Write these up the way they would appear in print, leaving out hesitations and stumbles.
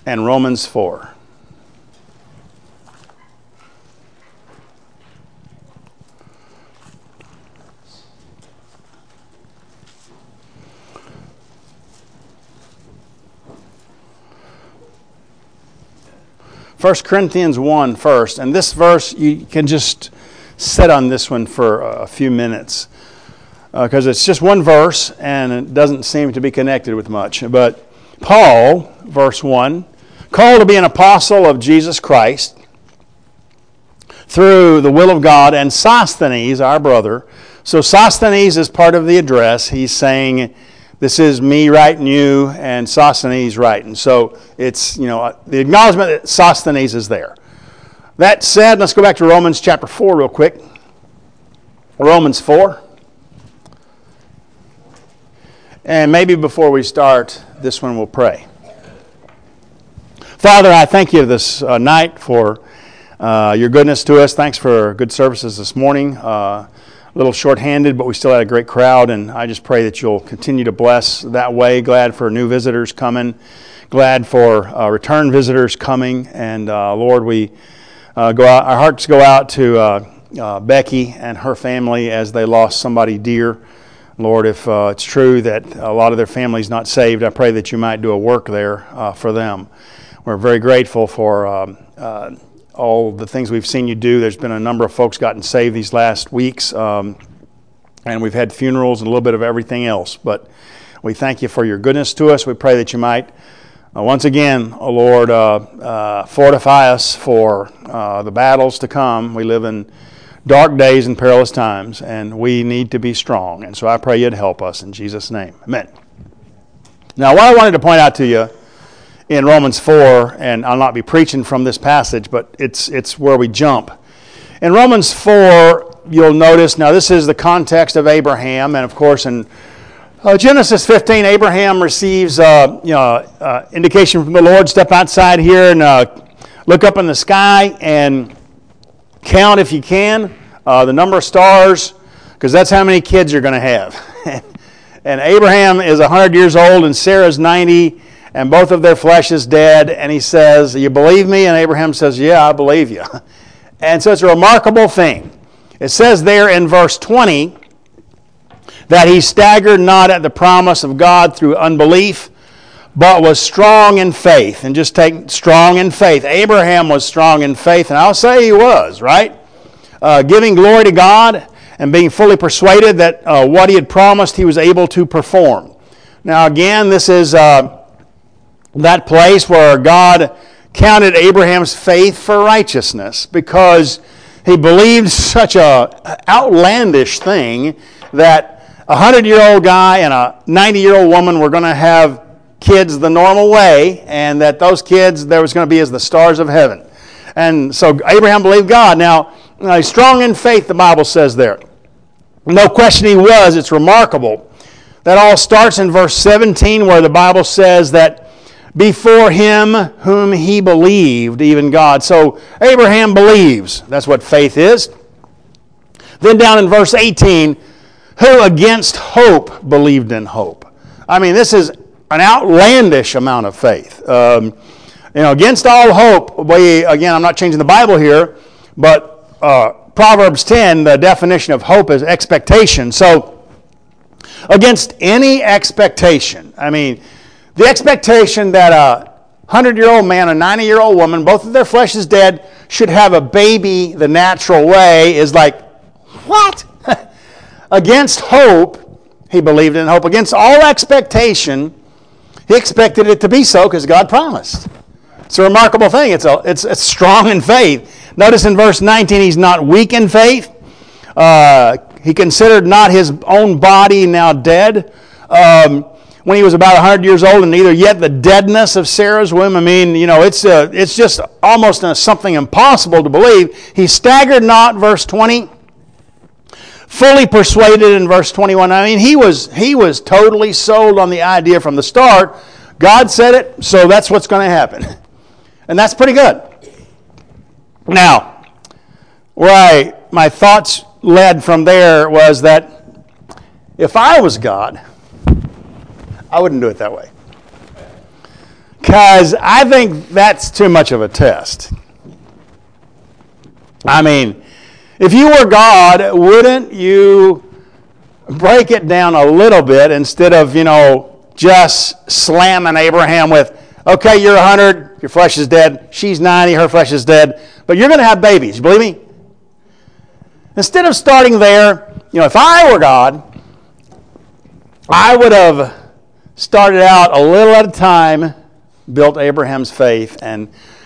and Romans 4. First Corinthians 1 first, and this verse, you can just sit on this one for a few minutes because it's just one verse and it doesn't seem to be connected with much. But Paul, verse 1, called to be an apostle of Jesus Christ through the will of God, and Sosthenes, our brother. So Sosthenes is part of the address. He's saying, this is me writing you, and Sosthenes writing. So it's, the acknowledgement that Sosthenes is there. That said, let's go back to Romans chapter 4 real quick. Romans 4. And maybe before we start, this one we'll pray. Father, I thank you this night for your goodness to us. Thanks for good services this morning. A little short-handed, but we still had a great crowd, and I just pray that you'll continue to bless that way. Glad for new visitors coming. Glad for return visitors coming. And Lord, we go out. Our hearts go out to Becky and her family as they lost somebody dear. Lord, if it's true that a lot of their family's not saved, I pray that you might do a work there for them. We're very grateful for all the things we've seen you do. There's been a number of folks gotten saved these last weeks, and we've had funerals and a little bit of everything else. But we thank you for your goodness to us. We pray that you might, once again, oh Lord, fortify us for the battles to come. We live in dark days and perilous times, and we need to be strong. And so I pray you'd help us in Jesus' name. Amen. Now, what I wanted to point out to you in Romans 4, and I'll not be preaching from this passage, but it's where we jump. In Romans 4, you'll notice, now this is the context of Abraham, and of course in Genesis 15, Abraham receives indication from the Lord, step outside here and look up in the sky and count, if you can, the number of stars, because that's how many kids you're going to have. And Abraham is 100 years old and Sarah's 90, and both of their flesh is dead. And he says, you believe me? And Abraham says, yeah, I believe you. And so it's a remarkable thing. It says there in verse 20 that he staggered not at the promise of God through unbelief, but was strong in faith. And just take strong in faith. Abraham was strong in faith, and I'll say he was, right? Giving glory to God and being fully persuaded that what he had promised he was able to perform. Now again, this is that place where God counted Abraham's faith for righteousness because he believed such a outlandish thing that a 100-year-old guy and a 90-year-old woman were going to have kids the normal way, and that those kids there was going to be as the stars of heaven. And so Abraham believed God. Now, he's strong in faith, the Bible says there. No question he was. It's remarkable. That all starts in verse 17 where the Bible says that before him whom he believed, even God. So Abraham believes. That's what faith is. Then down in verse 18, who against hope believed in hope. I mean, this is an outlandish amount of faith. Against all hope, again, I'm not changing the Bible here, but Proverbs 10, the definition of hope is expectation. So against any expectation, I mean, the expectation that a 100-year-old man, a 90-year-old woman, both of their flesh is dead, should have a baby the natural way is like, what? Against hope, he believed in hope. Against all expectation, he expected it to be so because God promised. It's a remarkable thing. It's strong in faith. Notice in verse 19, he's not weak in faith. He considered not his own body now dead. When he was about 100 years old, and neither yet the deadness of Sarah's womb. I mean, it's just almost something impossible to believe. He staggered not, verse 20. Fully persuaded in verse 21. I mean, he was totally sold on the idea from the start. God said it, so that's what's going to happen. And that's pretty good. Now, where my thoughts led from there was that if I was God, I wouldn't do it that way. because I think that's too much of a test. I mean, if you were God, wouldn't you break it down a little bit instead of, just slamming Abraham with, okay, you're 100, your flesh is dead. She's 90, her flesh is dead. But you're going to have babies. You believe me? Instead of starting there, if I were God, I would have started out a little at a time, built Abraham's faith, and,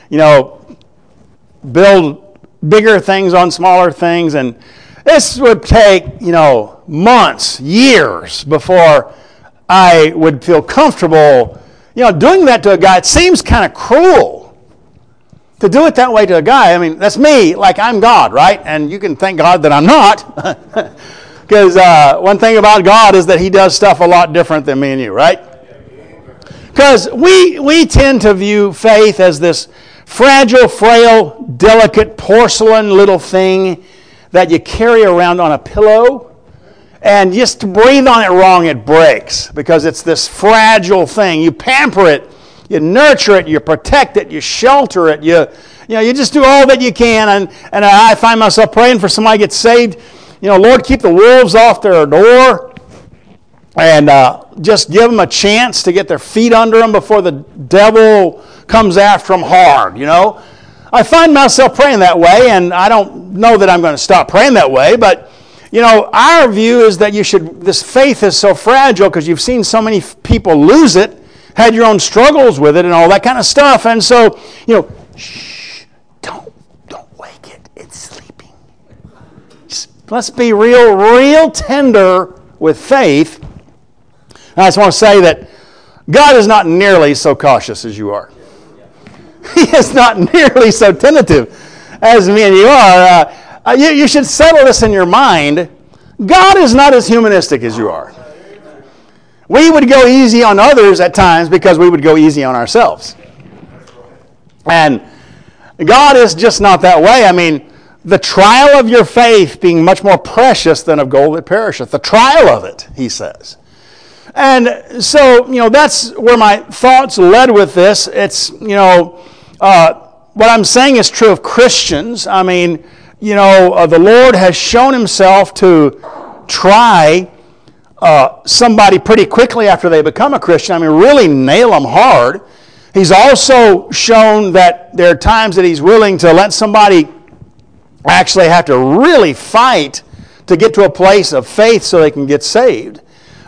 build bigger things on smaller things. And this would take, months, years before I would feel comfortable, doing that to a guy. It seems kind of cruel to do it that way to a guy. I mean, that's me, like I'm God, right? And you can thank God that I'm not. Because one thing about God is that he does stuff a lot different than me and you, right? Because we tend to view faith as this fragile, frail, delicate, porcelain little thing that you carry around on a pillow. And just to breathe on it wrong, it breaks. Because it's this fragile thing. You pamper it, you nurture it, you protect it, you shelter it, you just do all that you can. And I find myself praying for somebody to get saved. Lord, keep the wolves off their door. And just give them a chance to get their feet under them before the devil comes after them hard, I find myself praying that way, and I don't know that I'm going to stop praying that way, but, our view is that this faith is so fragile because you've seen so many people lose it, had your own struggles with it and all that kind of stuff, and so, shh, don't wake it, it's sleeping. Let's be real tender with faith. And I just want to say that God is not nearly so cautious as you are. He is not nearly so tentative as me and you are. You should settle this in your mind. God is not as humanistic as you are. We would go easy on others at times because we would go easy on ourselves. And God is just not that way. I mean, the trial of your faith being much more precious than of gold that perisheth. The trial of it, he says. And so, that's where my thoughts led with this. It's, what I'm saying is true of Christians. I mean, the Lord has shown himself to try somebody pretty quickly after they become a Christian. I mean, really nail them hard. He's also shown that there are times that he's willing to let somebody actually have to really fight to get to a place of faith so they can get saved.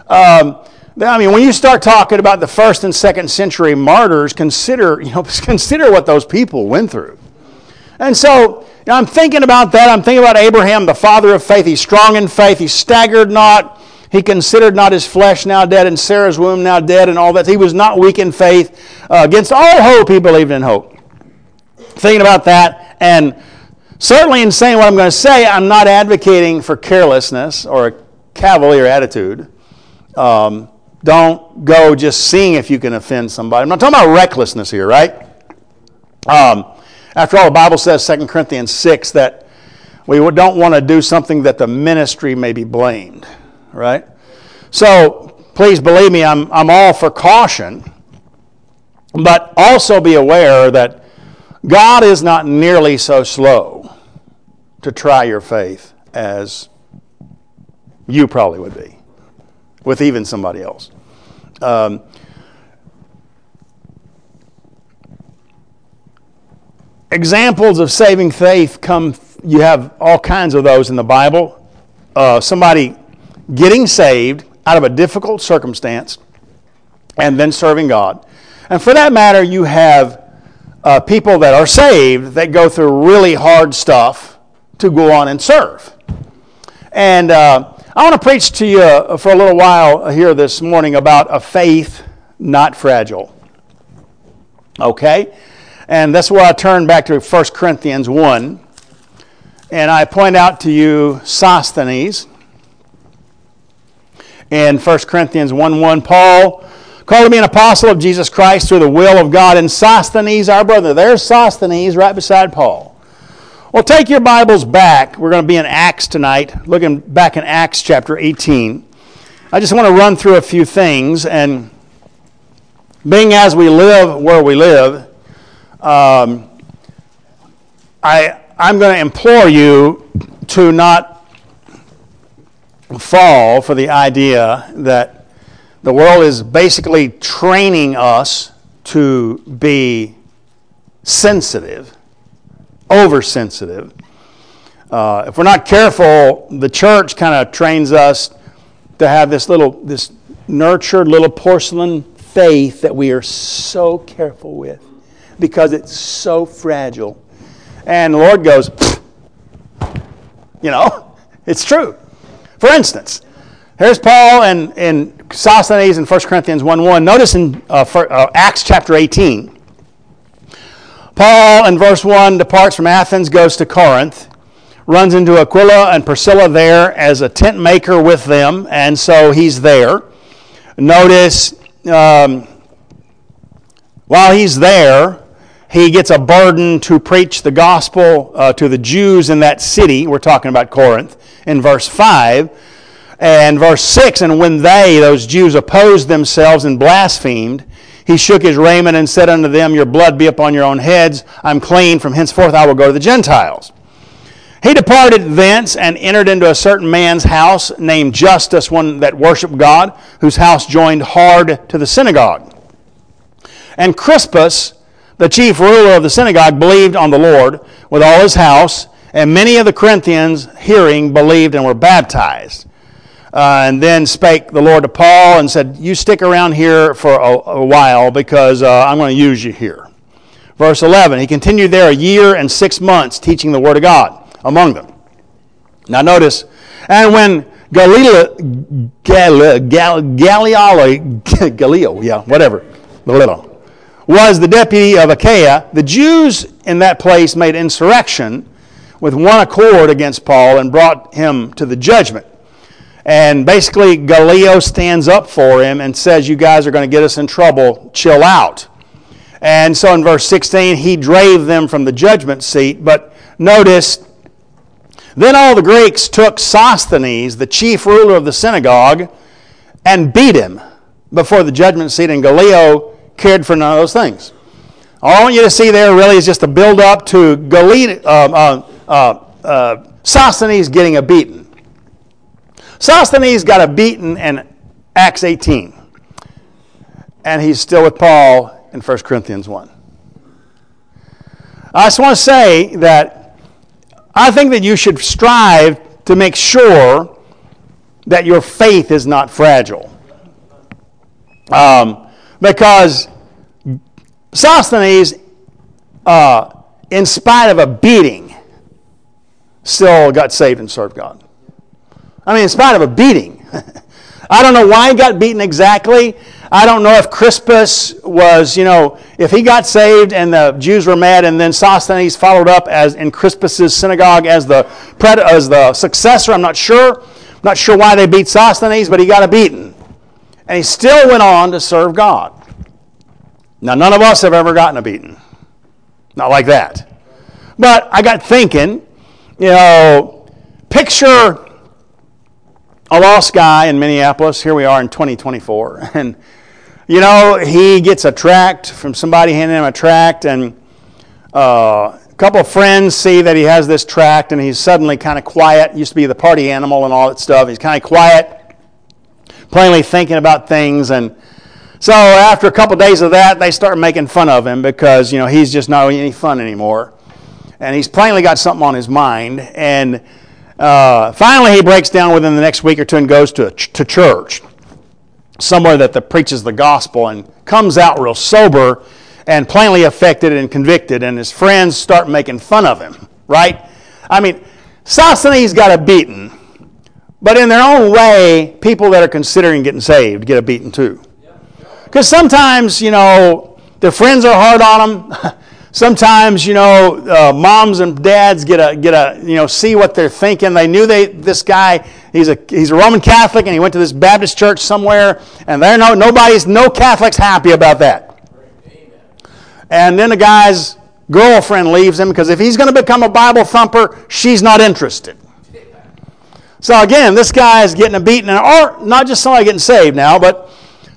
When you start talking about the first and second century martyrs, consider what those people went through. And so, I'm thinking about that. I'm thinking about Abraham, the father of faith. He's strong in faith. He staggered not. He considered not his flesh now dead and Sarah's womb now dead and all that. He was not weak in faith. Against all hope, he believed in hope. Thinking about that, and certainly in saying what I'm going to say, I'm not advocating for carelessness or a cavalier attitude. Don't go just seeing if you can offend somebody. I'm not talking about recklessness here, right? After all, the Bible says, 2 Corinthians 6, that we don't want to do something that the ministry may be blamed, right? So, please believe me, I'm all for caution, but also be aware that God is not nearly so slow to try your faith as you probably would be with even somebody else. Examples of saving faith you have all kinds of those in the Bible. Somebody getting saved out of a difficult circumstance and then serving God. And for that matter, you have people that are saved that go through really hard stuff to go on and serve. And I want to preach to you for a little while here this morning about a faith not fragile. Okay? And that's where I turn back to 1 Corinthians 1. And I point out to you Sosthenes. In 1 Corinthians 1:1, Paul called to me an apostle of Jesus Christ through the will of God. And Sosthenes, our brother. There's Sosthenes right beside Paul. Well, take your Bibles back. We're going to be in Acts tonight, looking back in Acts chapter 18. I just want to run through a few things, and being as we live where we live, I'm going to implore you to not fall for the idea that the world is basically training us to be sensitive, oversensitive. If we're not careful, the church kind of trains us to have this nurtured little porcelain faith that we are so careful with because it's so fragile. And the Lord goes, it's true. For instance, here's Paul in Sosthenes in 1 Corinthians 1:1. Notice in Acts chapter 18. Paul in verse 1 departs from Athens, goes to Corinth, runs into Aquila and Priscilla there as a tent maker with them, and so he's there. Notice while he's there, he gets a burden to preach the gospel to the Jews in that city. We're talking about Corinth in verse 5. And verse 6, and when those Jews, opposed themselves and blasphemed, he shook his raiment and said unto them, your blood be upon your own heads. I'm clean. From henceforth I will go to the Gentiles. He departed thence and entered into a certain man's house named Justus, one that worshiped God, whose house joined hard to the synagogue. And Crispus, the chief ruler of the synagogue, believed on the Lord with all his house, and many of the Corinthians, hearing, believed and were baptized. And then spake the Lord to Paul and said, you stick around here for a while because I'm going to use you here. Verse 11, he continued there 1 year and 6 months teaching the word of God among them. Now notice, and when Gallio, was the deputy of Achaia, the Jews in that place made insurrection with one accord against Paul and brought him to the judgment. And basically, Gallio stands up for him and says, you guys are going to get us in trouble. Chill out. And so in verse 16, he drave them from the judgment seat. But notice, then all the Greeks took Sosthenes, the chief ruler of the synagogue, and beat him before the judgment seat. And Gallio cared for none of those things. All I want you to see there really is just a build-up to Sosthenes getting a beating. Sosthenes got a beating in Acts 18. And he's still with Paul in 1 Corinthians 1. I just want to say that I think that you should strive to make sure that your faith is not fragile. Because Sosthenes, in spite of a beating, still got saved and served God. I mean, in spite of a beating. I don't know why he got beaten exactly. I don't know if Crispus was, if he got saved and the Jews were mad, and then Sosthenes followed up as in Crispus's synagogue as the successor. I'm not sure. I'm not sure why they beat Sosthenes, but he got a beating. And he still went on to serve God. Now, none of us have ever gotten a beating. Not like that. But I got thinking, picture a lost guy in Minneapolis. Here we are in 2024. And, he gets a tract from somebody handing him a tract, and a couple of friends see that he has this tract, and he's suddenly kind of quiet. Used to be the party animal and all that stuff. He's kind of quiet, plainly thinking about things. And so after a couple of days of that, they start making fun of him because, he's just not any fun anymore. And he's plainly got something on his mind. And finally, he breaks down within the next week or two and goes to church, somewhere that preaches the gospel, and comes out real sober and plainly affected and convicted, and his friends start making fun of him, right? I mean, Sosthenes got a beating, but in their own way, people that are considering getting saved get a beating too. Because sometimes, their friends are hard on them. Sometimes, moms and dads get a see what they're thinking. They knew this guy, he's a Roman Catholic, and he went to this Baptist church somewhere, and no Catholic's happy about that. And then the guy's girlfriend leaves him because if he's going to become a Bible thumper, she's not interested. So again, this guy is getting a beating, or not just somebody getting saved now, but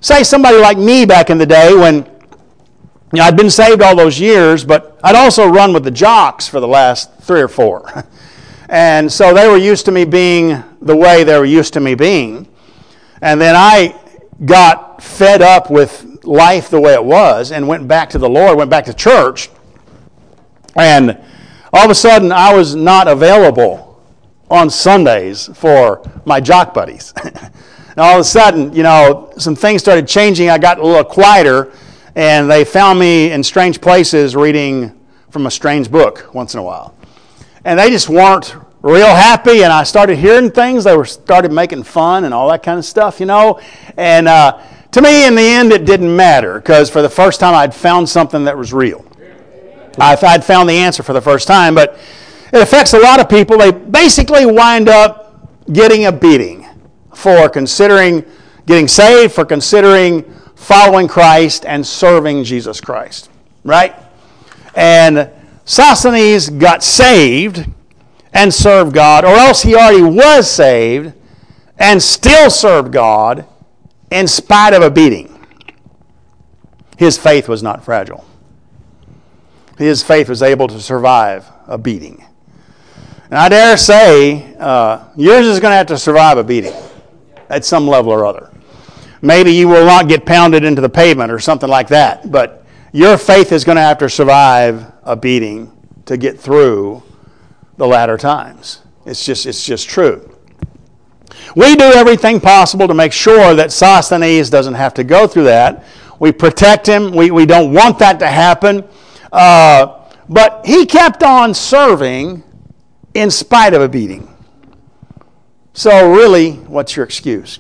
say somebody like me back in the day when I'd been saved all those years, but I'd also run with the jocks for the last 3 or 4. And so they were used to me being the way they were used to me being. And then I got fed up with life the way it was and went back to the Lord, went back to church. And all of a sudden, I was not available on Sundays for my jock buddies. And all of a sudden, some things started changing. I got a little quieter, and they found me in strange places reading from a strange book once in a while. And they just weren't real happy, and I started hearing things. They started making fun and all that kind of stuff, And to me, in the end, it didn't matter, because for the first time, I'd found something that was real. I'd found the answer for the first time, but it affects a lot of people. They basically wind up getting a beating for considering getting saved, for considering following Christ and serving Jesus Christ, right? And Sosthenes got saved and served God, or else he already was saved and still served God in spite of a beating. His faith was not fragile. His faith was able to survive a beating. And I dare say, yours is going to have to survive a beating at some level or other. Maybe you will not get pounded into the pavement or something like that, but your faith is going to have to survive a beating to get through the latter times. It's just true. We do everything possible to make sure that Sosthenes doesn't have to go through that. We protect him. We don't want that to happen. But he kept on serving in spite of a beating. So really, what's your excuse?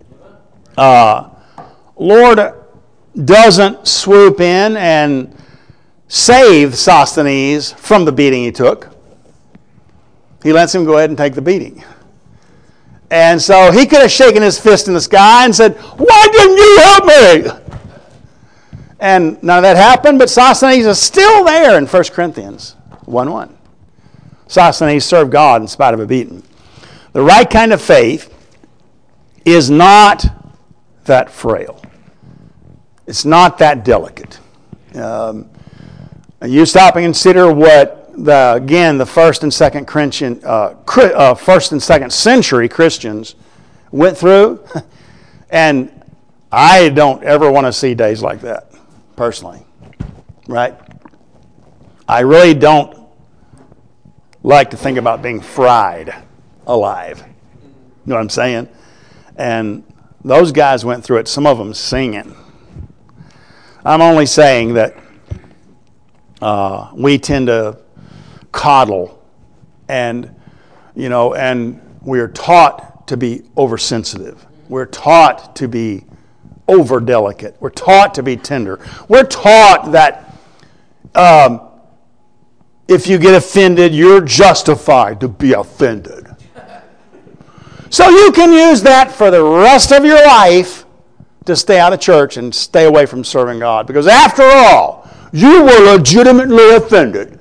Lord doesn't swoop in and save Sosthenes from the beating he took. He lets him go ahead and take the beating. And so he could have shaken his fist in the sky and said, "Why didn't you help me?" And none of that happened, but Sosthenes is still there in 1 Corinthians 1:1. Sosthenes served God in spite of a beating. The right kind of faith is not that frail. It's not that delicate. You stop and consider what the first and second century Christians went through, and I don't ever want to see days like that, personally, right? I really don't like to think about being fried alive. You know what I'm saying? And those guys went through it, some of them singing. I'm only saying that we tend to coddle, and we're taught to be oversensitive. We're taught to be over delicate. We're taught to be tender. We're taught that if you get offended, you're justified to be offended. So you can use that for the rest of your life to stay out of church and stay away from serving God. Because after all, you were legitimately offended.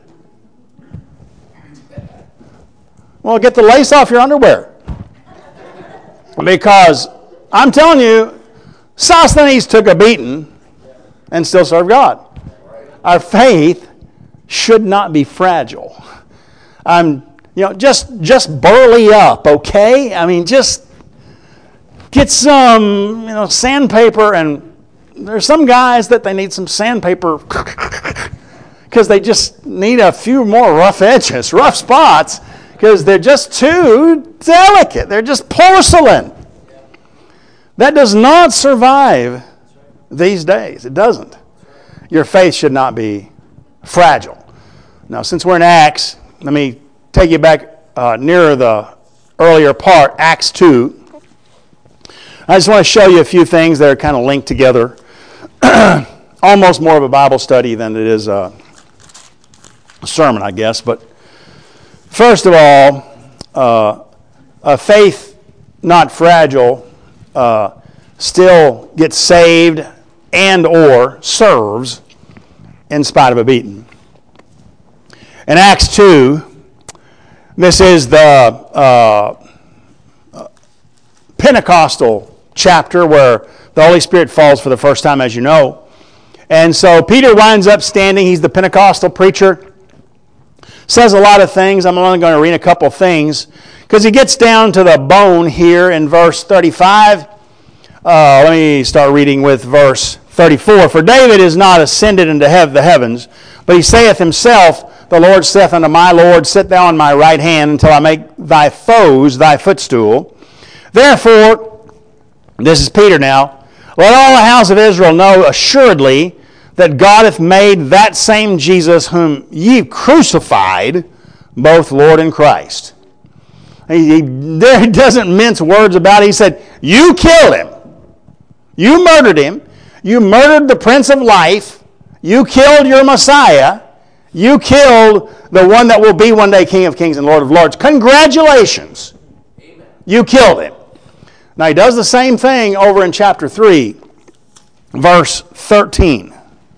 Well, get the lace off your underwear. Because I'm telling you, Sosthenes took a beating and still served God. Our faith should not be fragile. Just burly up, okay? I mean, just get some, sandpaper, and there's some guys that they need some sandpaper because they just need a few more rough edges, rough spots, because they're just too delicate. They're just porcelain. That does not survive these days. It doesn't. Your faith should not be fragile. Now, since we're in Acts, let me take you back nearer the earlier part, Acts 2. I just want to show you a few things that are kind of linked together. Almost more of a Bible study than it is a sermon, I guess. But first of all, a faith not fragile still gets saved and or serves in spite of a beating. In Acts 2, this is the Pentecostal chapter where the Holy Spirit falls for the first time, as you know. And so Peter winds up standing. He's the Pentecostal preacher. Says a lot of things. I'm only going to read a couple of things because he gets down to the bone here in verse 35. Let me start reading with verse 34. For David is not ascended into the heavens, but he saith himself, the Lord saith unto my Lord, sit thou on my right hand until I make thy foes thy footstool. Therefore, this is Peter now, let all the house of Israel know assuredly that God hath made that same Jesus whom ye crucified, both Lord and Christ. He doesn't mince words about it. He said, you killed him. You murdered him. You murdered the Prince of Life. You killed your Messiah. You killed the one that will be one day King of Kings and Lord of Lords. Congratulations. Amen. You killed him. Now he does the same thing over in chapter 3, verse 13.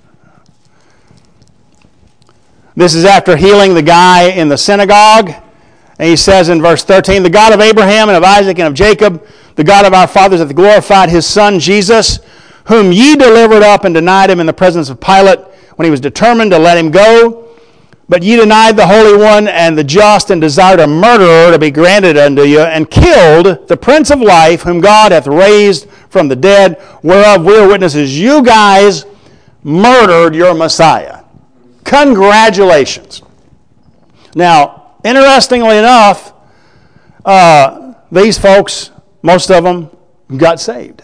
This is after healing the guy in the synagogue. And he says in verse 13, the God of Abraham and of Isaac and of Jacob, the God of our fathers hath glorified his Son Jesus, whom ye delivered up and denied him in the presence of Pilate, when he was determined to let him go. But ye denied the Holy One and the just, and desired a murderer to be granted unto you, and killed the Prince of Life, whom God hath raised from the dead, whereof we are witnesses. You guys murdered your Messiah. Congratulations. Now, interestingly enough, these folks, most of them, got saved.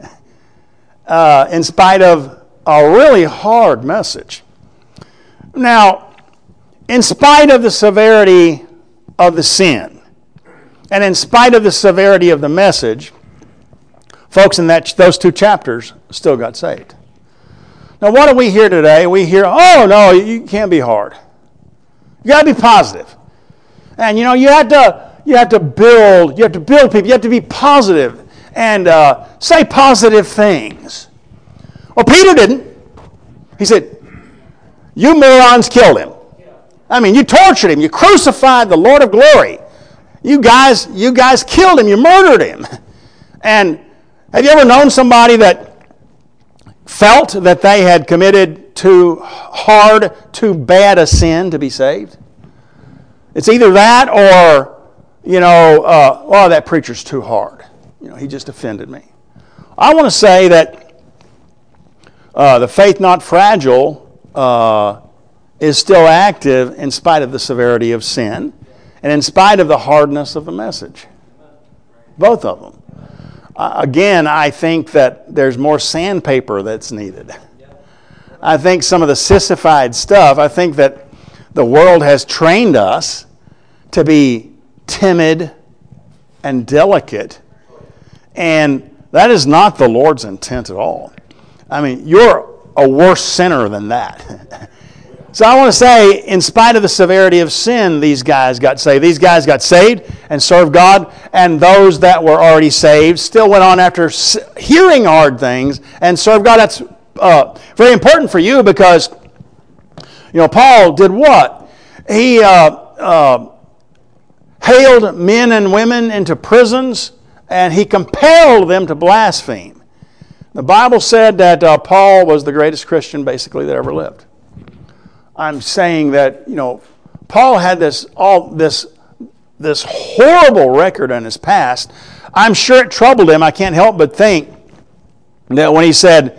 In spite of a really hard message. Now, in spite of the severity of the sin, and in spite of the severity of the message, folks in those two chapters still got saved. Now, what do we hear today? We hear, oh, no, you can't be hard. You got to be positive. And, you have to build people. You have to be positive and say positive things. Well, Peter didn't. He said, you morons killed him. I mean, you tortured him. You crucified the Lord of glory. You guys killed him. You murdered him. And have you ever known somebody that felt that they had committed too hard, too bad a sin to be saved? It's either that or, oh, that preacher's too hard. He just offended me. I want to say that the faith not fragile is still active in spite of the severity of sin and in spite of the hardness of the message. Both of them. Again, I think that there's more sandpaper that's needed. I think some of the sissified stuff, I think that the world has trained us to be timid and delicate, and that is not the Lord's intent at all. I mean, you're a worse sinner than that. So I want to say, in spite of the severity of sin, these guys got saved. These guys got saved and served God, and those that were already saved still went on after hearing hard things and served God. That's very important for you because, Paul did what? He hailed men and women into prisons, and he compelled them to blaspheme. The Bible said that Paul was the greatest Christian, basically, that ever lived. I'm saying that, Paul had this horrible record in his past. I'm sure it troubled him. I can't help but think that when he said,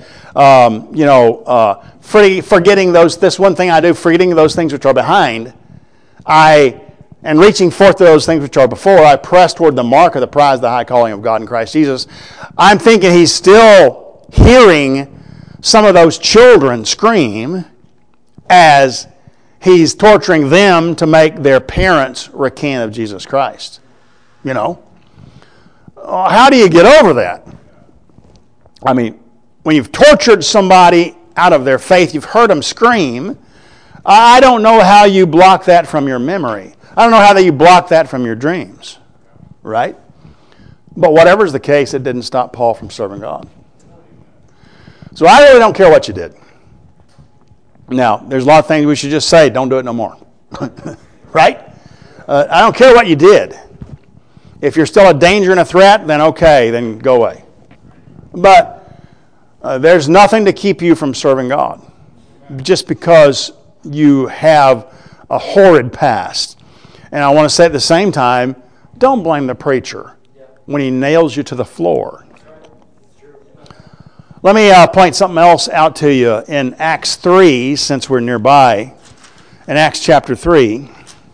forgetting this one thing I do, forgetting those things which are behind, and reaching forth to those things which are before, I press toward the mark of the prize of the high calling of God in Christ Jesus. I'm thinking he's still hearing some of those children scream as he's torturing them to make their parents recant of Jesus Christ. How do you get over that? I mean, when you've tortured somebody out of their faith, you've heard them scream, I don't know how you block that from your memory. I don't know how you block that from your dreams. Right? But whatever's the case, it didn't stop Paul from serving God. So I really don't care what you did. Now, there's a lot of things we should just say, don't do it no more. Right? I don't care what you did. If you're still a danger and a threat, then okay, then go away. But There's nothing to keep you from serving God just because you have a horrid past. And I want to say at the same time, don't blame the preacher when he nails you to the floor. Let me point something else out to you in Acts 3, since we're nearby. In Acts chapter 3,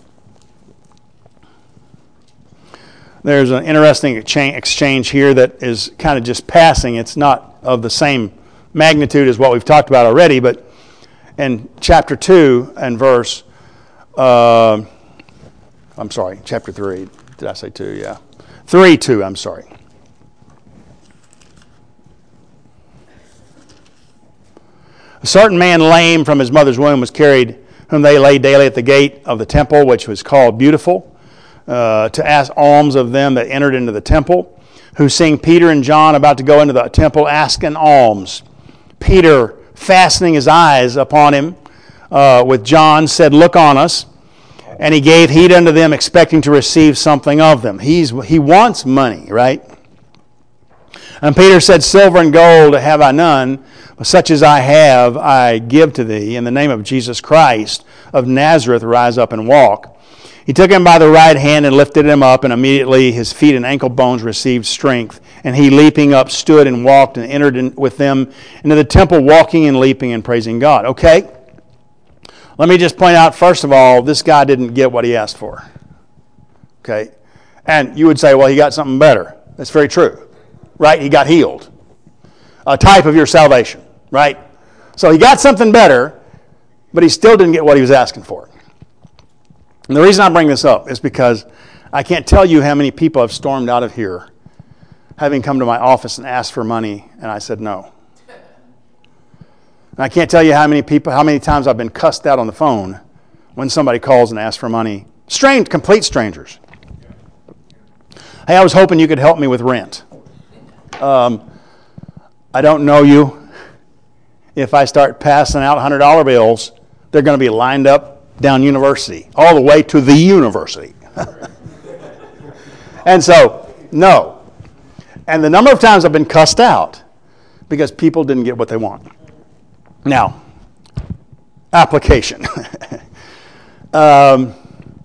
there's an interesting exchange here that is kind of just passing. It's not of the same magnitude as what we've talked about already, but in chapter 2 and verse, chapter 3. Did I say 2? Yeah. 3:2, I'm sorry. A certain man lame from his mother's womb was carried, whom they laid daily at the gate of the temple, which was called Beautiful, to ask alms of them that entered into the temple, who seeing Peter and John about to go into the temple, asked an alms. Peter, fastening his eyes upon him with John, said, "Look on us." And he gave heed unto them, expecting to receive something of them. He wants money, right? And Peter said, "Silver and gold have I none, but such as I have I give to thee. In the name of Jesus Christ of Nazareth, rise up and walk." He took him by the right hand and lifted him up, and immediately his feet and ankle bones received strength. And he, leaping up, stood and walked and entered with them into the temple, walking and leaping and praising God. Okay, let me just point out, first of all, this guy didn't get what he asked for. Okay, and you would say, well, he got something better. That's very true, right? He got healed. A type of your salvation, right? So he got something better, but he still didn't get what he was asking for. And the reason I bring this up is because I can't tell you how many people have stormed out of here having come to my office and asked for money, and I said no. And I can't tell you how many times I've been cussed out on the phone when somebody calls and asks for money. Complete strangers. Hey, I was hoping you could help me with rent. I don't know you. If I start passing out $100 bills, they're going to be lined up down University, all the way to the university. And so, no. And the number of times I've been cussed out because people didn't get what they want. Now, application. The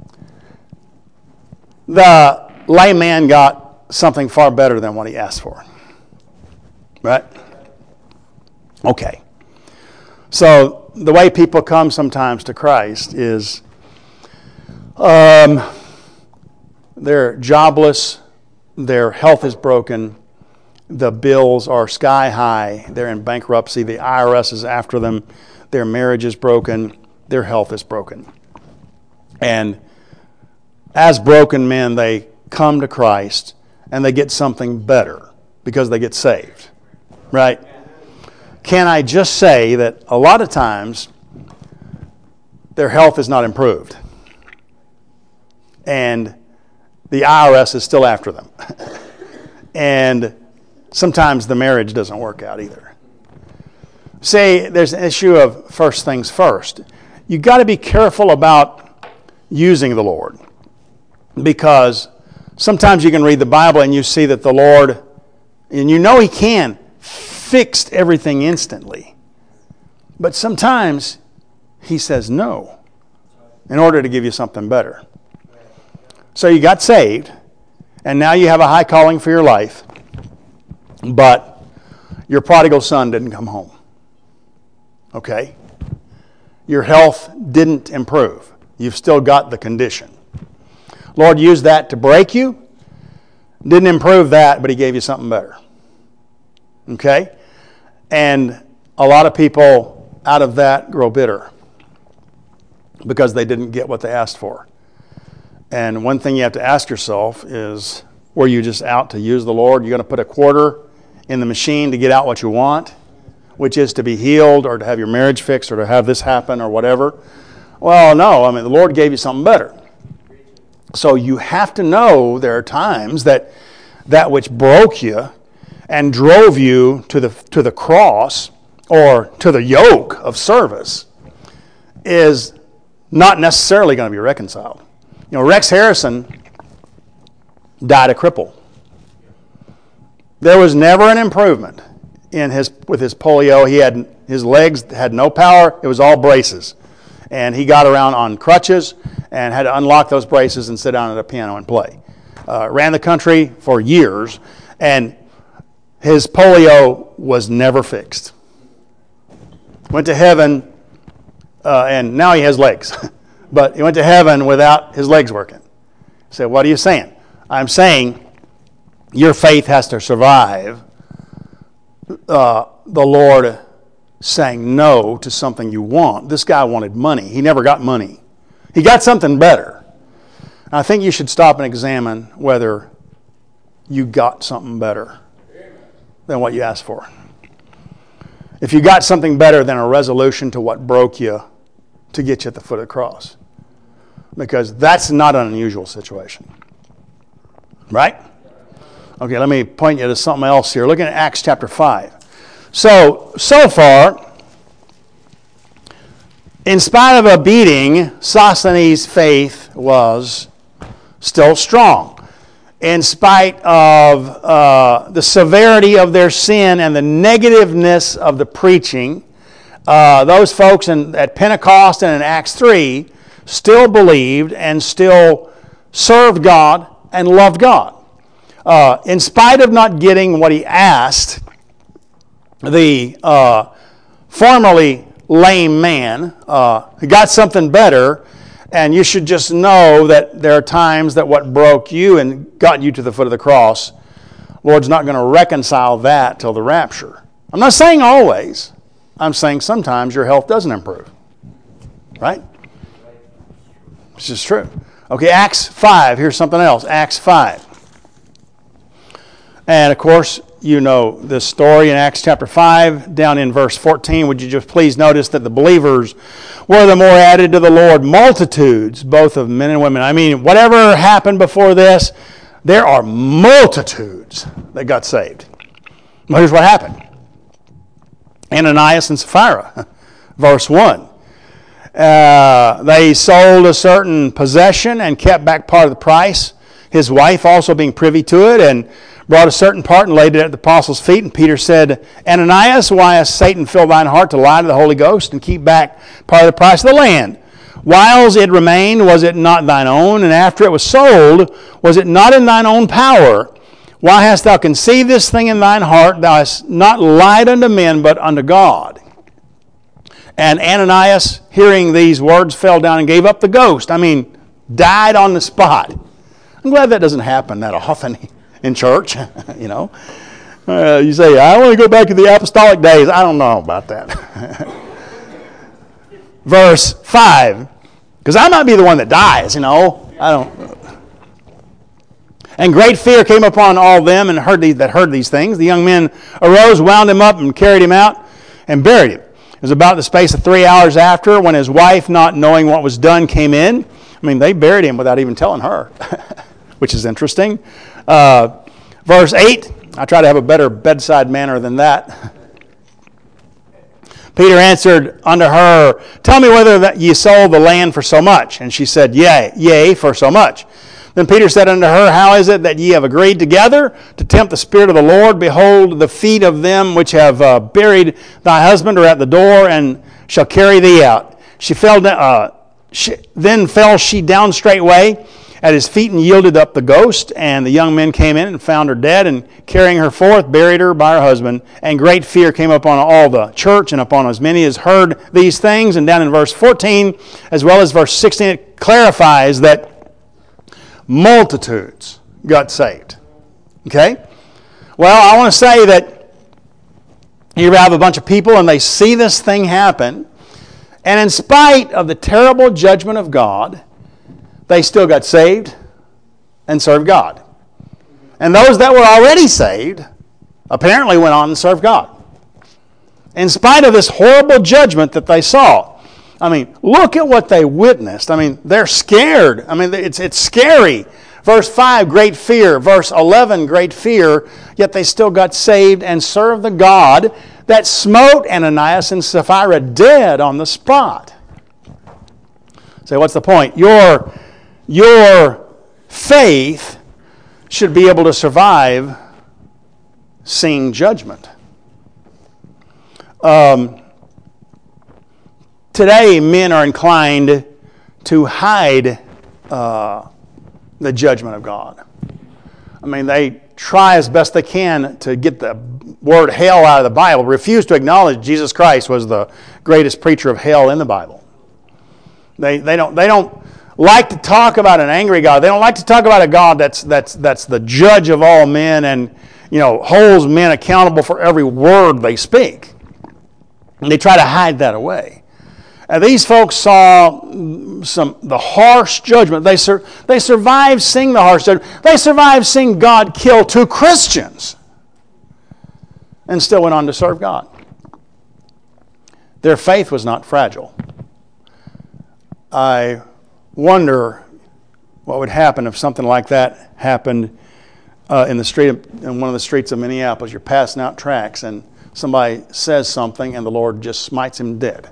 layman got something far better than what he asked for. Right? Okay. So, the way people come sometimes to Christ is they're jobless, their health is broken, the bills are sky high, they're in bankruptcy, the IRS is after them, their marriage is broken, their health is broken. And as broken men, they come to Christ and they get something better because they get saved, right? Can I just say that a lot of times their health is not improved and the IRS is still after them. And sometimes the marriage doesn't work out either. Say there's an issue of first things first. You've got to be careful about using the Lord, because sometimes you can read the Bible and you see that the Lord, and you know He can, fixed everything instantly. But sometimes He says no in order to give you something better. So you got saved, and now you have a high calling for your life, but your prodigal son didn't come home. Okay? Your health didn't improve. You've still got the condition. Lord used that to break you. Didn't improve that, but He gave you something better. Okay? And a lot of people out of that grow bitter because they didn't get what they asked for. And one thing you have to ask yourself is, were you just out to use the Lord? You're going to put a quarter in the machine to get out what you want, which is to be healed or to have your marriage fixed or to have this happen or whatever. Well, no. I mean, the Lord gave you something better. So you have to know there are times that which broke you and drove you to the cross or to the yoke of service is not necessarily going to be reconciled. You know, Rex Harrison died a cripple. There was never an improvement with his polio. His legs had no power. It was all braces. And he got around on crutches and had to unlock those braces and sit down at a piano and play. Ran the country for years, and his polio was never fixed. Went to heaven, and now he has legs. But he went to heaven without his legs working. I said, what are you saying? I'm saying your faith has to survive the Lord saying no to something you want. This guy wanted money. He never got money. He got something better. I think you should stop and examine whether you got something better than what you asked for. If you got something better than a resolution to what broke you to get you at the foot of the cross. Because that's not an unusual situation. Right? Okay, let me point you to something else here. Look at Acts chapter 5. So far, in spite of a beating, Sosthenes' faith was still strong. In spite of the severity of their sin and the negativeness of the preaching, those folks at Pentecost and in Acts 3 still believed and still served God and loved God. In spite of not getting what he asked, the formerly lame man got something better, and you should just know that there are times that what broke you and got you to the foot of the cross, Lord's not going to reconcile that till the rapture. I'm not saying always. I'm saying sometimes your health doesn't improve. Right? This is true. Okay, Acts 5. Here's something else. Acts 5. And of course, you know this story in Acts chapter 5, down in verse 14. Would you just please notice that the believers were the more added to the Lord, multitudes, both of men and women. I mean, whatever happened before this, there are multitudes that got saved. Well, here's what happened. Ananias and Sapphira, verse 1. They sold a certain possession and kept back part of the price. His wife also being privy to it, and brought a certain part and laid it at the apostles' feet. And Peter said, Ananias, why has Satan filled thine heart to lie to the Holy Ghost and keep back part of the price of the land? Whiles it remained, was it not thine own? And after it was sold, was it not in thine own power? Why hast thou conceived this thing in thine heart? Thou hast not lied unto men, but unto God. And Ananias, hearing these words, fell down and gave up the ghost. I mean, died on the spot. I'm glad that doesn't happen that often in church, you know. You say, I want to go back to the apostolic days. I don't know about that. Verse 5, because I might be the one that dies, you know. I don't. And great fear came upon all them and heard these things. The young men arose, wound him up, and carried him out, and buried him. It was about the space of 3 hours after, when his wife, not knowing what was done, came in. I mean, they buried him without even telling her, which is interesting. Verse 8, I try to have a better bedside manner than that. Peter answered unto her, Tell me whether that ye sold the land for so much. And she said, Yea, for so much. Then Peter said unto her, How is it that ye have agreed together to tempt the Spirit of the Lord? Behold, the feet of them which have buried thy husband are at the door, and shall carry thee out. Then fell she down straightway at his feet and yielded up the ghost. And the young men came in and found her dead, and carrying her forth, buried her by her husband. And great fear came upon all the church and upon as many as heard these things. And down in verse 14, as well as verse 16, it clarifies that multitudes got saved. Okay? Well, I want to say that you have a bunch of people and they see this thing happen, and in spite of the terrible judgment of God, they still got saved and served God. And those that were already saved apparently went on and served God. In spite of this horrible judgment that they saw. I mean, look at what they witnessed. I mean, they're scared. I mean, it's scary. Verse 5, great fear. Verse 11, great fear. Yet they still got saved and served the God that smote Ananias and Sapphira dead on the spot. So what's the point? Your faith should be able to survive seeing judgment. Today, men are inclined to hide the judgment of God. I mean, they try as best they can to get the word hell out of the Bible, refuse to acknowledge Jesus Christ was the greatest preacher of hell in the Bible. They don't like to talk about an angry God. They don't like to talk about a God that's the judge of all men and, holds men accountable for every word they speak. And they try to hide that away. And these folks saw the harsh judgment. They survived seeing the harsh judgment. They survived seeing God kill 2 Christians and still went on to serve God. Their faith was not fragile. I wonder what would happen if something like that happened in one of the streets of Minneapolis. You're passing out tracts and somebody says something and the Lord just smites him dead.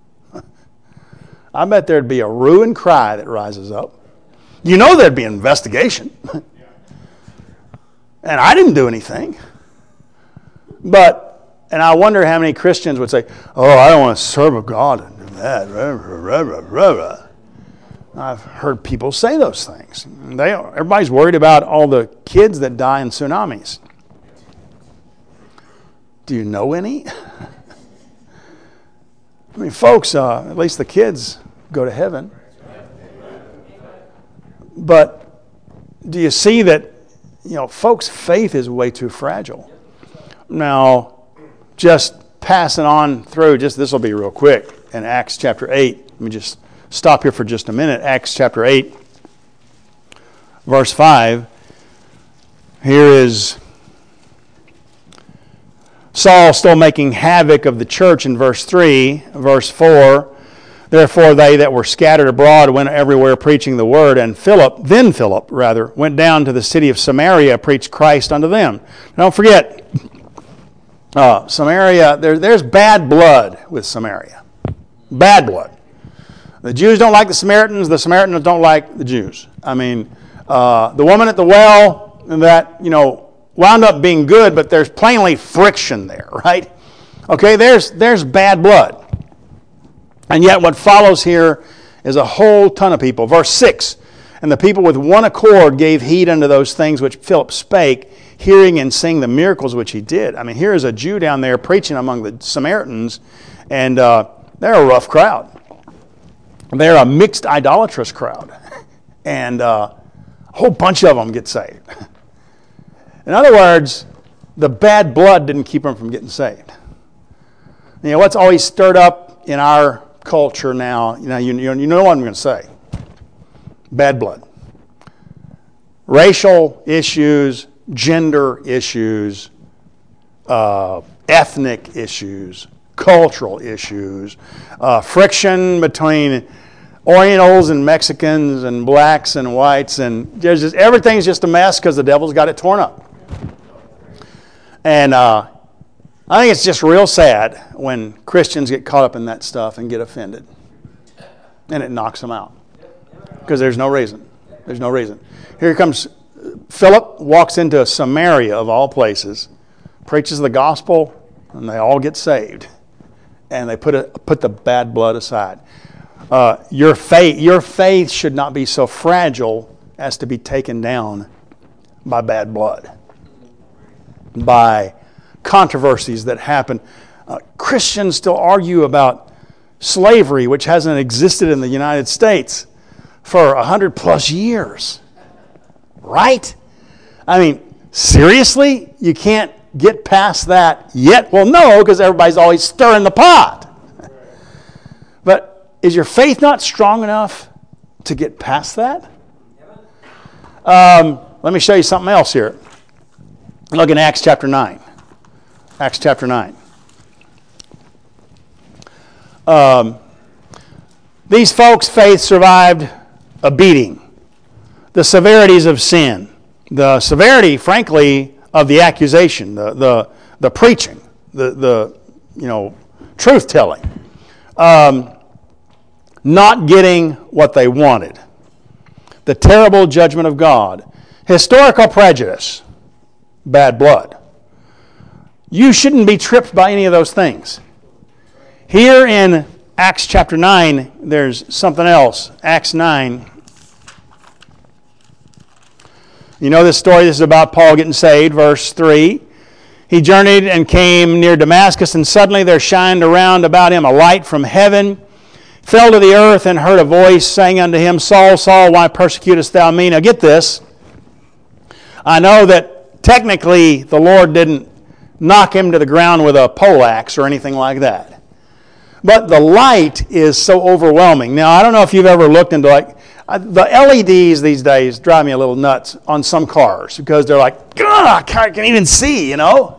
I bet there'd be a rue and cry that rises up. There'd be an investigation. And I didn't do anything. And I wonder how many Christians would say, oh, I don't want to serve a God and do that. I've heard people say those things. Everybody's worried about all the kids that die in tsunamis. Do you know any? I mean, folks, at least the kids go to heaven. But do you see that, folks' faith is way too fragile. Now, just passing on through, this will be real quick, in Acts chapter 8. Let me just stop here for just a minute. Acts chapter 8, verse 5. Here is Saul still making havoc of the church in verse 3. Verse 4, therefore they that were scattered abroad went everywhere preaching the word, and Philip, went down to the city of Samaria, preached Christ unto them. Don't forget, Samaria, there's bad blood with Samaria. Bad blood. The Jews don't like the Samaritans don't like the Jews. I mean, the woman at the well that, wound up being good, but there's plainly friction there, right? Okay, there's bad blood. And yet what follows here is a whole ton of people. Verse 6, and the people with one accord gave heed unto those things which Philip spake, hearing and seeing the miracles which he did. I mean, here is a Jew down there preaching among the Samaritans, and they're a rough crowd. They're a mixed idolatrous crowd. And a whole bunch of them get saved. In other words, the bad blood didn't keep them from getting saved. What's always stirred up in our culture now, you know what I'm going to say. Bad blood. Racial issues, gender issues, ethnic issues, cultural issues, friction between Orientals and Mexicans and blacks and whites, and everything's just a mess because the devil's got it torn up. And I think it's just real sad when Christians get caught up in that stuff and get offended. And it knocks them out. Because there's no reason. There's no reason. Here comes Philip, walks into Samaria of all places, preaches the gospel, and they all get saved. And they put the bad blood aside. Your faith should not be so fragile as to be taken down by bad blood, by controversies that happen. Christians still argue about slavery, which hasn't existed in the United States for 100+ years. Right? I mean, seriously? You can't get past that yet? Well, no, because everybody's always stirring the pot. But is your faith not strong enough to get past that? Let me show you something else here. Look in Acts chapter 9. Acts chapter 9. These folks' faith survived a beating, the severities of sin, the severity, frankly, of the accusation, the preaching, the truth telling, not getting what they wanted, the terrible judgment of God, historical prejudice, bad blood. You shouldn't be tripped by any of those things. Here in Acts chapter 9, there's something else. Acts 9. You know this story. This is about Paul getting saved. Verse 3. He journeyed and came near Damascus, and suddenly there shined around about him a light from heaven, fell to the earth, and heard a voice saying unto him, Saul, Saul, why persecutest thou me? Now get this. I know that technically the Lord didn't knock him to the ground with a poleaxe or anything like that. But the light is so overwhelming. Now, I don't know if you've ever looked into the LEDs these days drive me a little nuts on some cars because they're like, I can't even see, you know.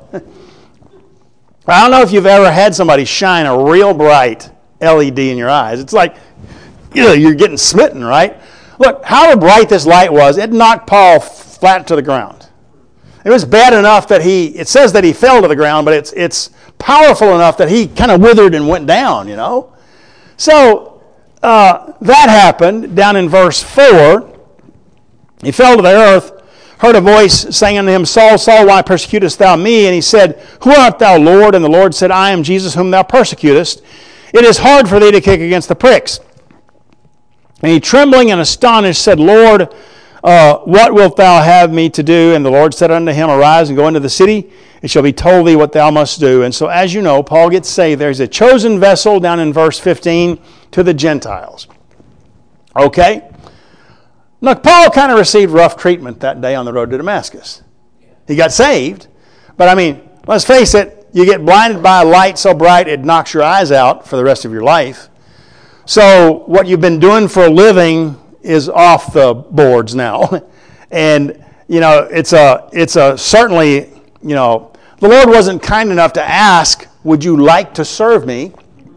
I don't know if you've ever had somebody shine a real bright LED in your eyes. It's like, you're getting smitten, right? Look, however bright this light was, it knocked Paul flat to the ground. It was bad enough that it says that he fell to the ground, but it's powerful enough that he kind of withered and went down, you know. So that happened down in verse 4. He fell to the earth, heard a voice saying unto him, Saul, Saul, why persecutest thou me? And he said, Who art thou, Lord? And the Lord said, I am Jesus whom thou persecutest. It is hard for thee to kick against the pricks. And he, trembling and astonished, said, Lord, what wilt thou have me to do? And the Lord said unto him, Arise and go into the city. It shall be told thee what thou must do. And so, as you know, Paul gets saved. There's a chosen vessel down in verse 15 to the Gentiles. Okay? Look, Paul kind of received rough treatment that day on the road to Damascus. He got saved, but I mean, let's face it, you get blinded by a light so bright it knocks your eyes out for the rest of your life. So what you've been doing for a living is off the boards now. And, it's a certainly, the Lord wasn't kind enough to ask, would you like to serve me?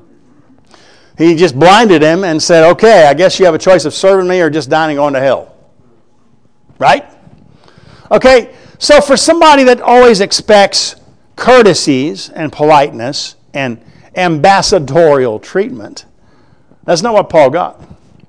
He just blinded him and said, okay, I guess you have a choice of serving me or just dying and going to hell. Right? Okay, so for somebody that always expects courtesies and politeness and ambassadorial treatment, that's not what Paul got.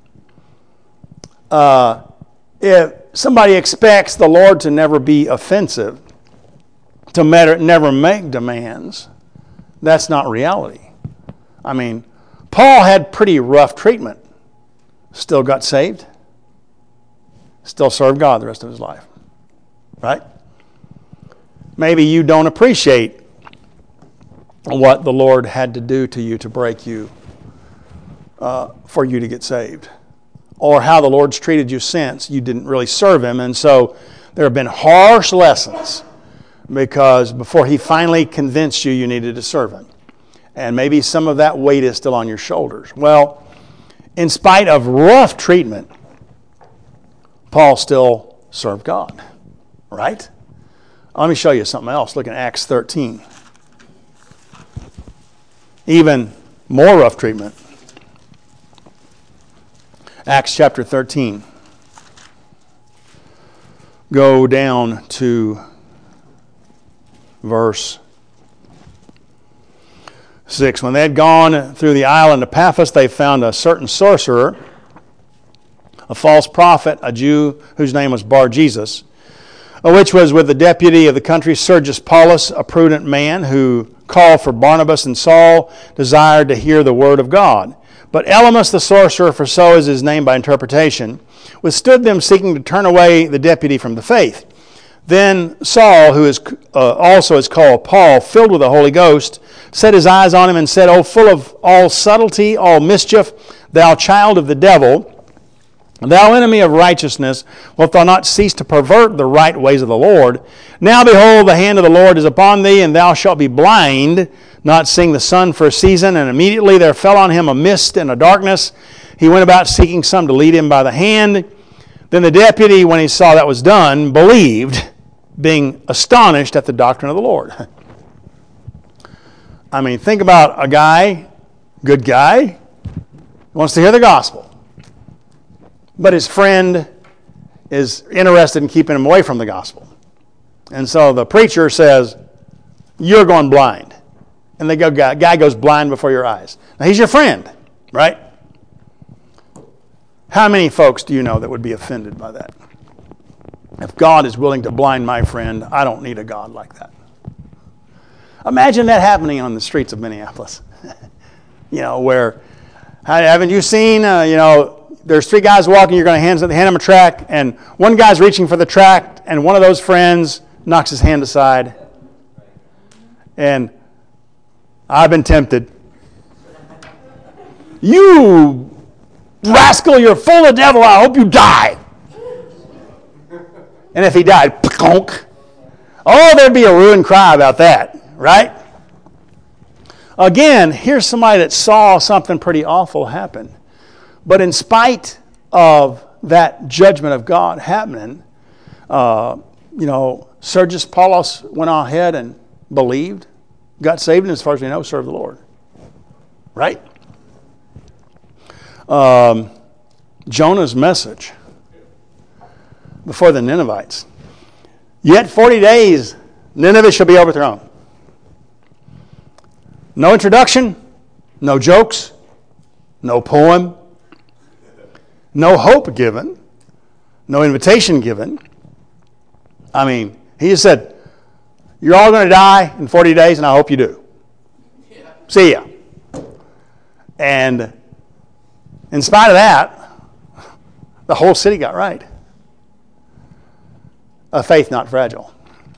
If somebody expects the Lord to never be offensive, to never make demands, that's not reality. I mean, Paul had pretty rough treatment. Still got saved. Still served God the rest of his life. Right? Maybe you don't appreciate what the Lord had to do to you to break you for you to get saved. Or how the Lord's treated you since you didn't really serve Him. And so there have been harsh lessons because before He finally convinced you needed to serve Him. And maybe some of that weight is still on your shoulders. Well, in spite of rough treatment, Paul still served God. Right? Let me show you something else. Look at Acts 13. Even more rough treatment. Acts chapter 13. Go down to verse 6. When they had gone through the island of Paphos, they found a certain sorcerer, a false prophet, a Jew whose name was Bar-Jesus, which was with the deputy of the country, Sergius Paulus, a prudent man who called for Barnabas and Saul, desired to hear the word of God. But Elymas the sorcerer, for so is his name by interpretation, withstood them, seeking to turn away the deputy from the faith. Then Saul, who is also is called Paul, filled with the Holy Ghost, set his eyes on him and said, O full of all subtlety, all mischief, thou child of the devil, thou enemy of righteousness, wilt thou not cease to pervert the right ways of the Lord? Now behold, the hand of the Lord is upon thee, and thou shalt be blind, not seeing the sun for a season. And immediately there fell on him a mist and a darkness. He went about seeking some to lead him by the hand. Then the deputy, when he saw that was done, believed, being astonished at the doctrine of the Lord. I mean, think about a guy, good guy, wants to hear the gospel. But his friend is interested in keeping him away from the gospel. And so the preacher says, you're going blind. And the guy goes blind before your eyes. Now, he's your friend, right? How many folks do you know that would be offended by that? If God is willing to blind my friend, I don't need a God like that. Imagine that happening on the streets of Minneapolis. Where, haven't you seen, there's three guys walking, you're going to hand them a tract, and one guy's reaching for the tract, and one of those friends knocks his hand aside. And I've been tempted. You rascal, you're full of devil, I hope you die. And if he died, there'd be a ruined cry about that, right? Again, here's somebody that saw something pretty awful happen. But in spite of that judgment of God happening, Sergius Paulus went ahead and believed, got saved, and as far as we know, served the Lord. Right? Jonah's message before the Ninevites. Yet 40 days, Nineveh shall be overthrown. No introduction, no jokes, no poem, no hope given, no invitation given. I mean, he just said, you're all going to die in 40 days, and I hope you do. Yeah. See ya. And in spite of that, the whole city got right. A faith not fragile.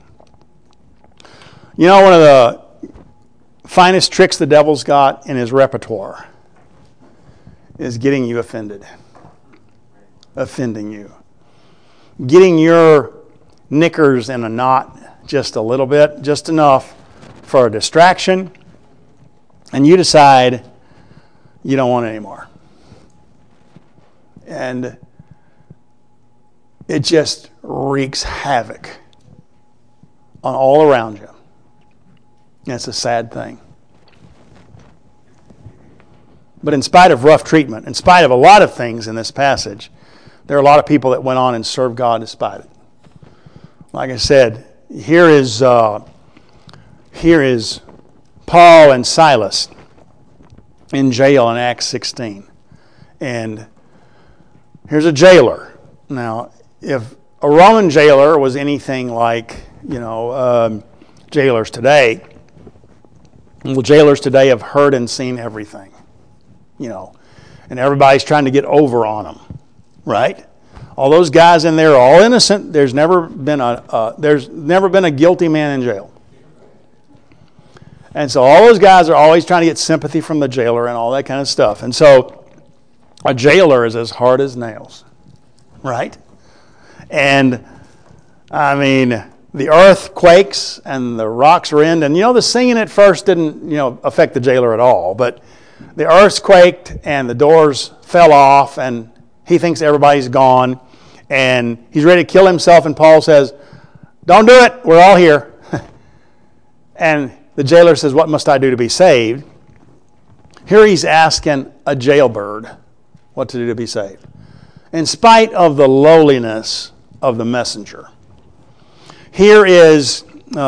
One of the finest tricks the devil's got in his repertoire is getting you offended. Offending you. Getting your knickers in a knot just a little bit, just enough for a distraction, and you decide you don't want it anymore. And it just wreaks havoc on all around you. And it's a sad thing. But in spite of rough treatment, in spite of a lot of things in this passage, there are a lot of people that went on and served God despite it. Like I said, here is Paul and Silas in jail in Acts 16. And here's a jailer. Now, if a Roman jailer was anything like, jailers today, well, jailers today have heard and seen everything, and everybody's trying to get over on them, right? All those guys in there are all innocent. There's never been a guilty man in jail. And so all those guys are always trying to get sympathy from the jailer and all that kind of stuff. And so a jailer is as hard as nails, right? And, I mean, the earth quakes and the rocks rend. And, the singing at first didn't, affect the jailer at all. But the earth quaked and the doors fell off and he thinks everybody's gone. And he's ready to kill himself. And Paul says, don't do it. We're all here. And the jailer says, what must I do to be saved? Here he's asking a jailbird what to do to be saved. In spite of the lowliness of the messenger. Here is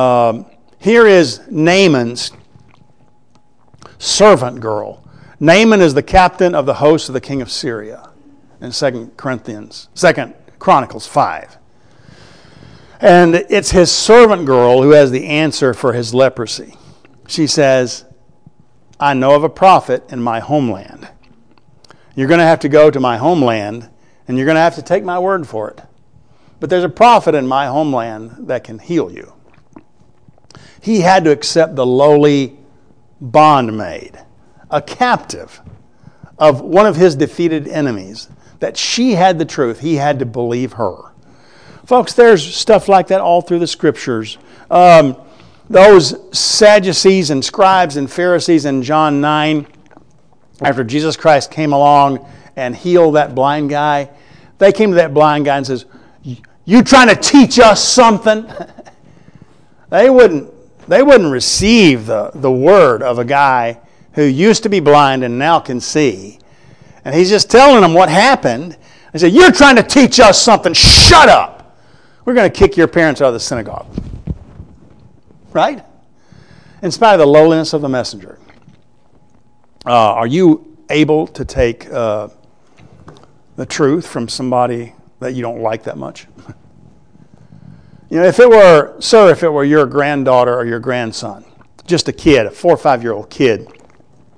Naaman's servant girl. Naaman is the captain of the host of the king of Syria in 2 Chronicles 5. And it's his servant girl who has the answer for his leprosy. She says, I know of a prophet in my homeland. You're going to have to go to my homeland and you're going to have to take my word for it. But there's a prophet in my homeland that can heal you. He had to accept the lowly bondmaid, a captive of one of his defeated enemies, that she had the truth. He had to believe her. Folks, there's stuff like that all through the Scriptures. Those Sadducees and scribes and Pharisees in John 9, after Jesus Christ came along and healed that blind guy, they came to that blind guy and says, you trying to teach us something? They wouldn't receive the word of a guy who used to be blind and now can see. And he's just telling them what happened. They said, you're trying to teach us something. Shut up. We're going to kick your parents out of the synagogue. Right? In spite of the lowliness of the messenger. Are you able to take the truth from somebody that you don't like that much? If it were your granddaughter or your grandson, just a kid, a 4 or 5-year-old kid,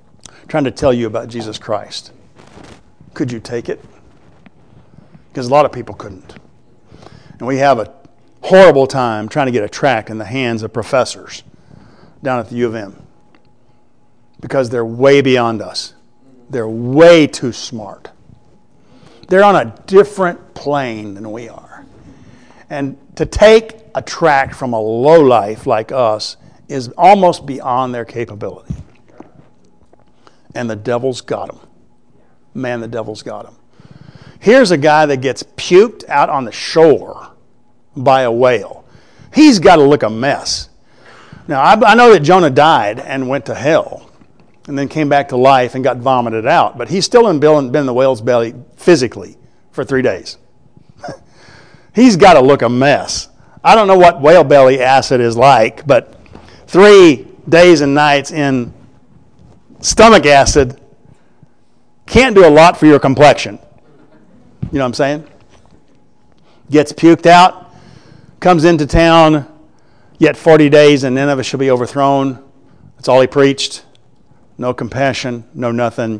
trying to tell you about Jesus Christ. Could you take it? Because a lot of people couldn't. And we have a horrible time trying to get a tract in the hands of professors down at the U of M. Because they're way beyond us. They're way too smart. They're on a different plane than we are. And to take a tract from a lowlife like us is almost beyond their capability. And the devil's got them. Man, the devil's got them. Here's a guy that gets puked out on the shore by a whale. He's got to look a mess. Now, I know that Jonah died and went to hell and then came back to life and got vomited out. But he's still been in the whale's belly physically for 3 days. He's got to look a mess. I don't know what whale belly acid is like, but 3 days and nights in stomach acid can't do a lot for your complexion. You know what I'm saying? Gets puked out, comes into town, yet 40 days and Nineveh shall be overthrown. That's all he preached. No compassion, no nothing.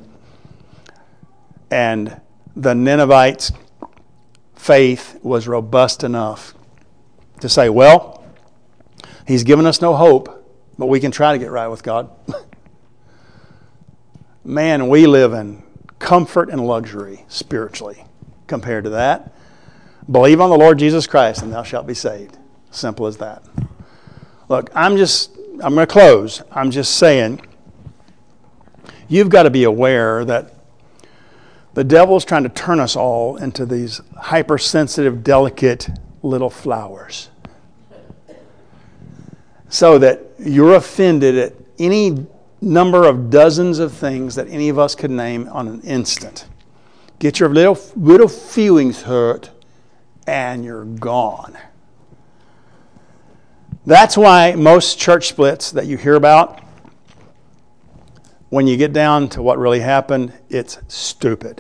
And the Ninevites' faith was robust enough to say, well, he's given us no hope, but we can try to get right with God. Man, we live in comfort and luxury spiritually compared to that. Believe on the Lord Jesus Christ and thou shalt be saved. Simple as that. Look, I'm going to close. I'm just saying, you've got to be aware that the devil is trying to turn us all into these hypersensitive, delicate little flowers. So that you're offended at any number of dozens of things that any of us could name on an instant. Get your little feelings hurt and you're gone. That's why most church splits that you hear about, when you get down to what really happened, it's stupid.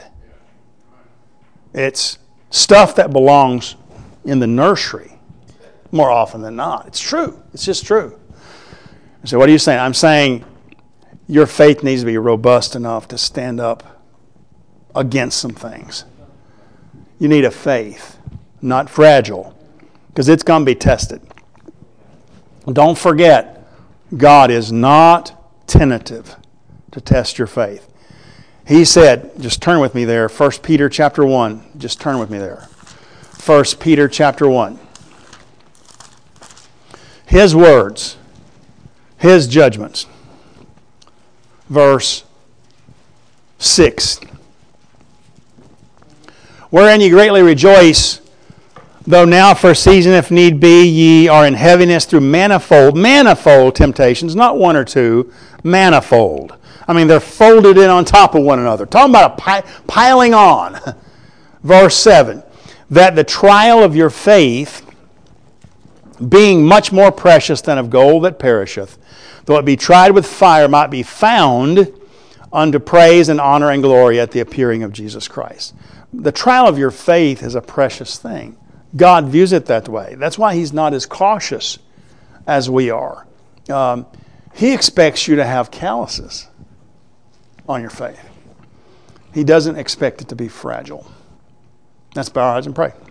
It's stuff that belongs in the nursery more often than not. It's true. It's just true. So what are you saying? I'm saying your faith needs to be robust enough to stand up against some things. You need a faith, not fragile, because it's going to be tested. Don't forget, God is not tentative to test your faith. He said, just turn with me there, 1 Peter chapter 1. Just turn with me there. 1 Peter chapter 1. His words, His judgments. Verse 6. Wherein ye greatly rejoice, though now for a season, if need be, ye are in heaviness through manifold temptations, not one or two, manifold. I mean, they're folded in on top of one another. Talking about piling on. Verse 7. That the trial of your faith, being much more precious than of gold that perisheth, though it be tried with fire, might be found unto praise and honor and glory at the appearing of Jesus Christ. The trial of your faith is a precious thing. God views it that way. That's why He's not as cautious as we are. He expects you to have calluses on your faith. He doesn't expect it to be fragile. Let's bow our heads and pray.